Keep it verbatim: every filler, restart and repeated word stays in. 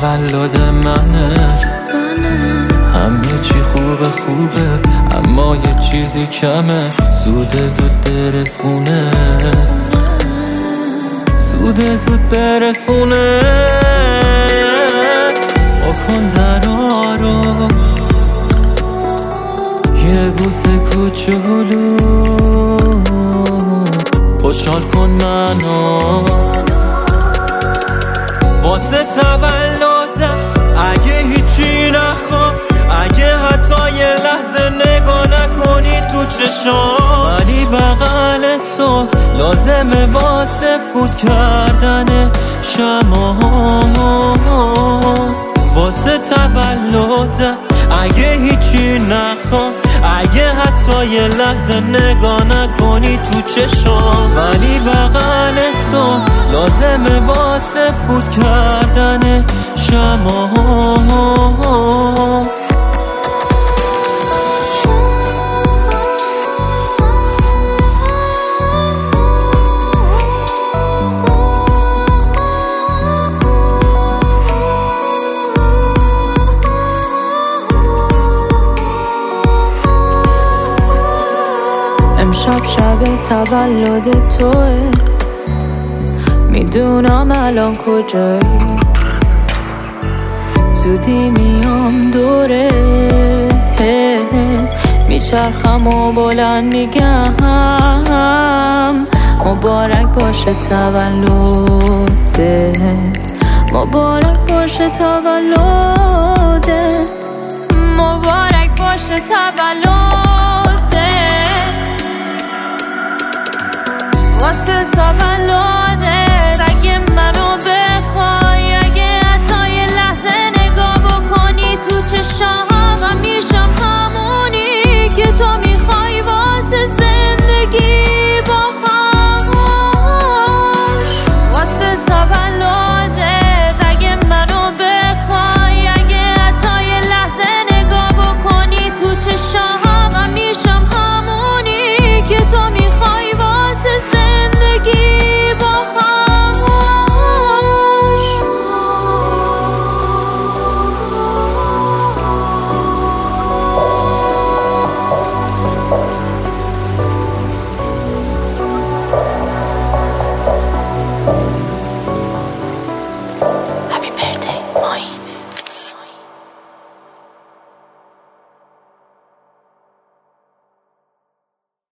تولد منه. همه چی خوبه خوبه اما یه چیزی کمه. زود زود برس خونه، زود زود برس خونه. بکن درا رو یه بوسه کوچولو، خوشحال کن منو واسه تولدم. اگه هیچی نخوام، اگه حتی یه لحظه نگاه نکنی تو چشام، ولی بغل تو لازمه واسه فوت کردن شما. واسه تولدم اگه هیچی نخوام، اگه حتی یه لحظه نگاه نکنی تو چشام، ولی بغل تو لازمه واسه فوت کردن شما. امشب شب تولد توه، میدونم الان کجایی، زودی میام دوره، میچرخم و بلند میگم مبارک باشه تولدت، مبارک باشه تولدت، مبارک باشه تولدت. واسه تولد